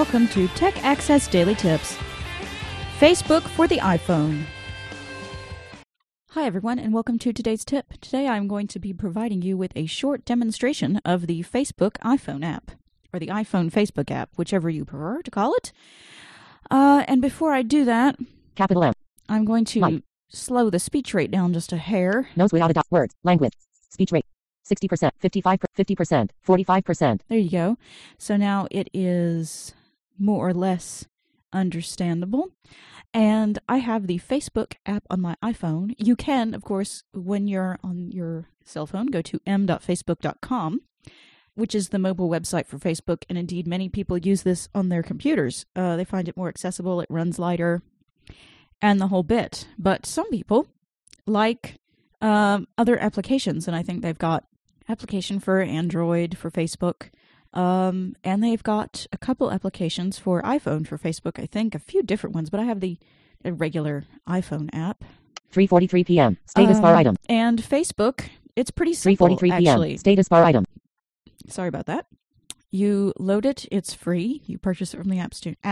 welcome to Tech Access Daily Tips. Facebook for the iPhone. Hi everyone, and welcome to today's tip. Today I'm going to be providing you with a short demonstration of the Facebook iPhone app, or the iPhone Facebook app, whichever you prefer to call it. And before I do that, Capital M. I'm going to slow the speech rate down just a hair. Nose without a dot. Words. Language. Speech rate. 60%, 55%, 50%, 45%. There you go. So now it is more or less understandable. And I have the Facebook app on my iPhone. You can, of course, when you're on your cell phone, go to m.facebook.com, which is the mobile website for Facebook. And indeed, many people use this on their computers. They find it more accessible, it runs lighter, and the whole bit. But some people like other applications, and I think they've got application for Android for Facebook, and they've got a couple applications for iPhone for Facebook. I think a few different ones, but I have the regular iPhone app. 3:43 p.m. Status bar item. And Facebook, it's pretty simple. 3:43 p.m. Actually. Status bar item. Sorry about that. You load it. It's free. You purchase it from the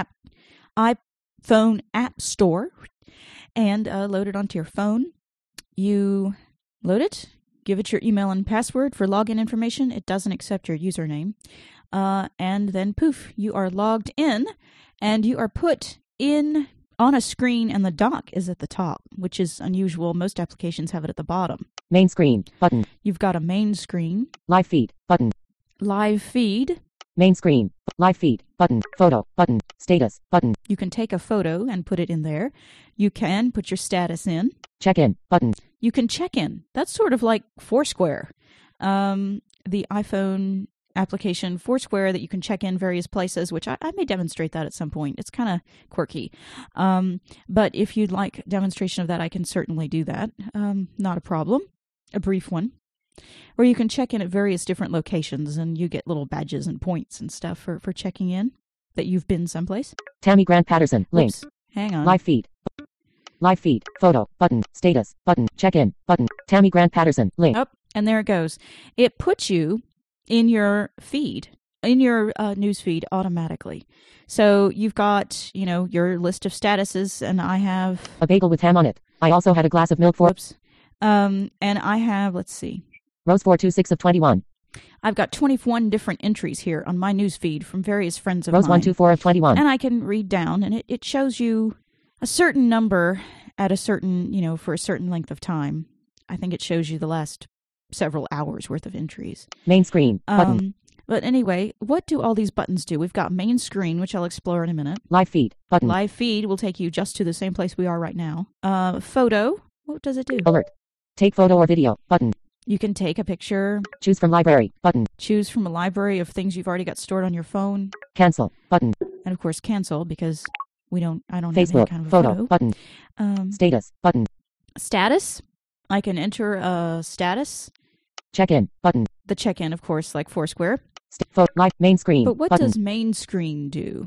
iPhone App Store, and load it onto your phone. You load it. Give it your email and password for login information. It doesn't accept your username. And then poof, you are logged in and you are put in on a screen, and the dock is at the top, which is unusual. Most applications have it at the bottom. Main screen. Button. You've got a main screen. Live feed. Button. Live feed. Main screen. Live feed. Button. Photo. Button. Status. Button. You can take a photo and put it in there. You can put your status in. Check in. Button. You can check in. That's sort of like Foursquare. The iPhone application Foursquare that you can check in various places, which I may demonstrate that at some point. It's kind of quirky. But if you'd like demonstration of that, I can certainly do that. Not a problem. A brief one. Where you can check in at various different locations and you get little badges and points and stuff for checking in that you've been someplace. Tammy Grant Patterson. Link. Oops. Hang on. Live feed. Live feed. Photo. Button. Status. Button. Check in. Button. Tammy Grant Patterson. Link. Oh, and there it goes. It puts you in your feed, in your news feed automatically. So you've got, your list of statuses, and I have a bagel with ham on it. I also had a glass of milk for. Whoops. And I have, let's see. Rose 426 of 21. I've got 21 different entries here on my news feed from various friends of Rose mine. Rose 124 of 21. And I can read down, and it shows you a certain number at a certain, for a certain length of time. I think it shows you the last several hours worth of entries. Main screen. Button. But anyway, what do all these buttons do? We've got main screen, which I'll explore in a minute. Live feed. Button. Live feed will take you just to the same place we are right now. Photo. What does it do? Alert. Take photo or video. Button. You can take a picture. Choose from library. Button. Choose from a library of things you've already got stored on your phone. Cancel. Button. And of course cancel, because I don't Facebook. have any kind of a photo. Button. Status. Button. Status. I can enter a status. Check-in. Button. The check-in, of course, like Foursquare. Live. Main screen. But what button. does main screen do?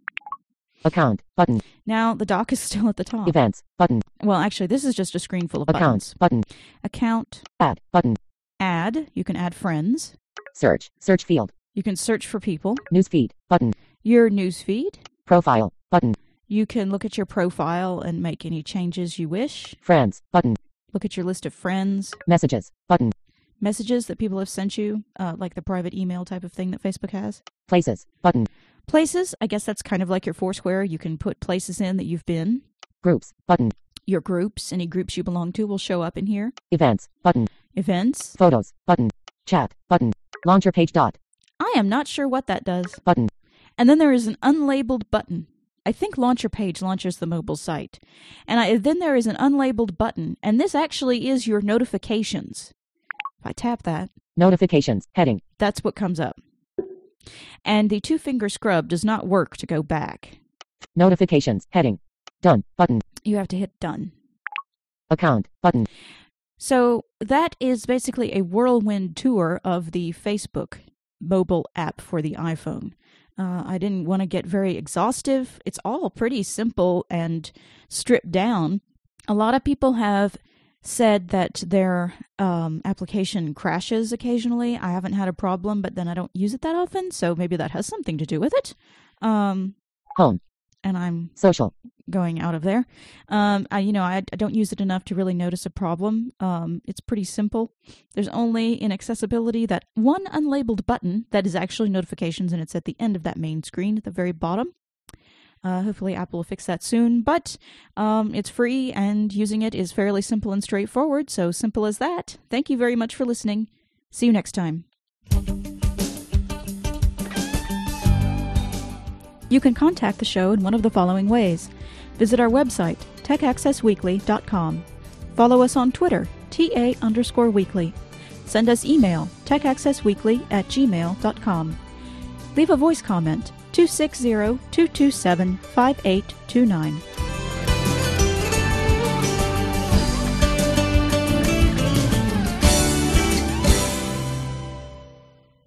Account. Button. Now, the dock is still at the top. Events. Button. Well, actually, this is just a screen full of Accounts. buttons. Button. Account. Add. Button. Add. You can add friends. Search. Search field. You can search for people. Newsfeed. Button. Your newsfeed. Profile. Button. You can look at your profile and make any changes you wish. Friends. Button. Look at your list of friends. Messages. Button. Messages that people have sent you, like the private email type of thing that Facebook has. Places. Button. Places, I guess that's kind of like your Foursquare. You can put places in that you've been. Groups. Button. Your groups, any groups you belong to will show up in here. Events. Button. Events. Photos. Button. Chat. Button. Launcher page dot. I am not sure what that does. Button. And then there is an unlabeled button. I think Launcher Page launches the mobile site. And then there is an unlabeled button, and this actually is your notifications. If I tap that. Notifications. Heading. That's what comes up. And the two-finger scrub does not work to go back. Notifications. Heading. Done. Button. You have to hit done. Account. Button. So that is basically a whirlwind tour of the Facebook mobile app for the iPhone. I didn't want to get very exhaustive. It's all pretty simple and stripped down. A lot of people have said that their application crashes occasionally. I haven't had a problem, but then I don't use it that often, so maybe that has something to do with it. Home. And I'm Social. going out of there. I don't use it enough to really notice a problem. It's pretty simple. There's only in accessibility that one unlabeled button that is actually notifications, and it's at the end of that main screen at the very bottom. Hopefully Apple will fix that soon, but it's free and using it is fairly simple and straightforward, so simple as that. Thank you very much for listening. See you next time. You can contact the show in one of the following ways. Visit our website, techaccessweekly.com. Follow us on Twitter, TA_weekly. Send us email, techaccessweekly@gmail.com. Leave a voice comment, 260-227-5829.